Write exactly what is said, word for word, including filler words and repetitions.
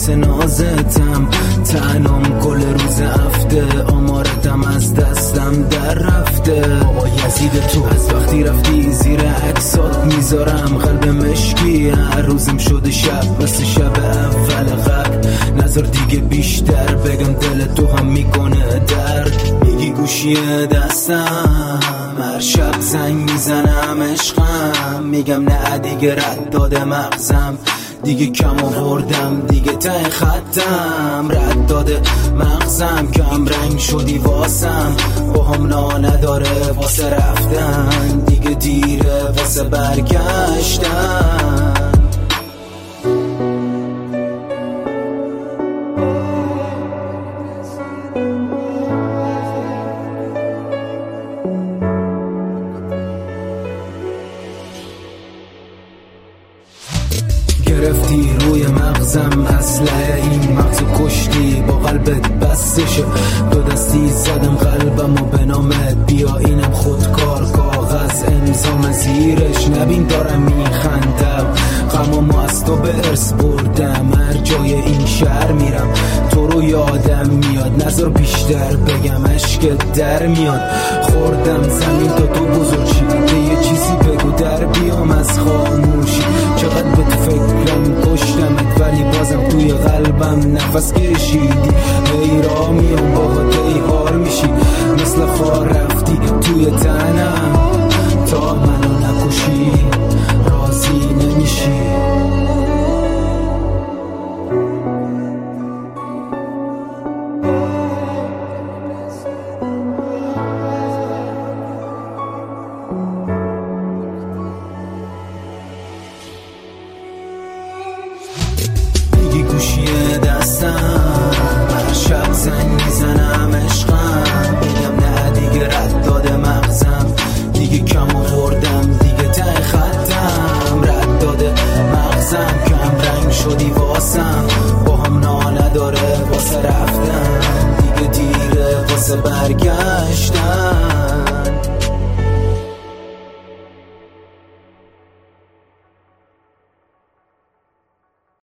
واسه نازتم، تنم کل روز هفته، آمارتم از دستم در رفته. بابا یزید تو از وقتی رفتی زیر عکسات میذارم قلب مشکی، هر روزم شده شب مثل شب اول قبل. نظر دیگه بیشتر بگم دل تو هم میکنه درد. میگی گوشی دستم هر شب زنگ میزنم عشقم، میگم نه دیگه رد داده مغزم، دیگه کم آوردم دیگه ته خطم، رد داده مغزم، کم رنگ شدی واسم، با هم نا نداره واسه رفتن، دیگه دیره واسه برگشتن. گرفتی روی مغزم اسلحه، این مغزو کشتی با قلبت بستشه، دو دستی زدم قلبم و به نامت بیا اینم خودکار، کاغذ امضام زیرش نبین دارم میخندم، غمامو از تو به ارث بردم، هر جای این شهر میرم تو رو یادم میاد، نظر بیشتر بگم عشق در میاد، خوردم زمین تا تو بزرگ شی، یه چیزی بگو در بیام از خاموشی، چقدر به تو فکرم کشتمت ولی بازم توی قلبم نفس کشیدی، هی را میام باهات ای هار میشی، مثل خار رفتی توی تنم، تا منو نکشی راضی نمیشی. گوشی دستم هر شب زنگ میزنم عشقم، میگم نه دیگه رد داده مغزم، دیگه کم آوردم دیگه ته خطم، رد داده مغزم، کم رنگ شدی واسم، با هم نا نداره واسه رفتن، دیگه دیره واسه برگشتن.